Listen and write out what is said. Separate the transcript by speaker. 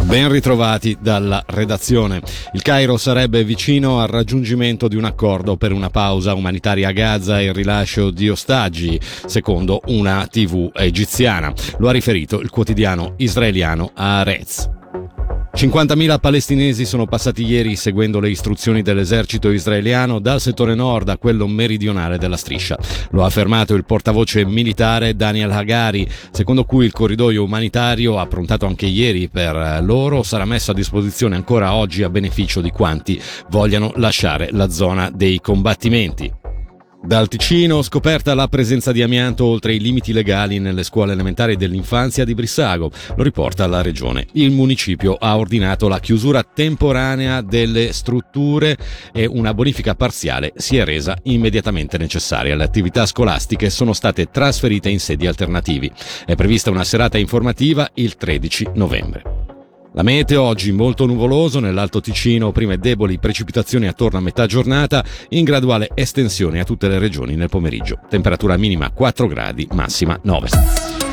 Speaker 1: Ben ritrovati dalla redazione. Il Cairo sarebbe vicino al raggiungimento di un accordo per una pausa umanitaria a Gaza e il rilascio di ostaggi, secondo una TV egiziana. Lo ha riferito il quotidiano israeliano Haaretz. 50.000 palestinesi sono passati ieri, seguendo le istruzioni dell'esercito israeliano, dal settore nord a quello meridionale della striscia. Lo ha affermato il portavoce militare Daniel Hagari, secondo cui il corridoio umanitario, approntato anche ieri per loro, sarà messo a disposizione ancora oggi a beneficio di quanti vogliano lasciare la zona dei combattimenti. Dal Ticino, scoperta la presenza di amianto oltre i limiti legali nelle scuole elementari dell'infanzia di Brissago, lo riporta la regione. Il municipio ha ordinato la chiusura temporanea delle strutture e una bonifica parziale si è resa immediatamente necessaria. Le attività scolastiche sono state trasferite in sedi alternativi. È prevista una serata informativa il 13 novembre. La meteo oggi molto nuvoloso, nell'Alto Ticino prime deboli precipitazioni attorno a metà giornata, in graduale estensione a tutte le regioni nel pomeriggio. Temperatura minima 4 gradi, massima 9.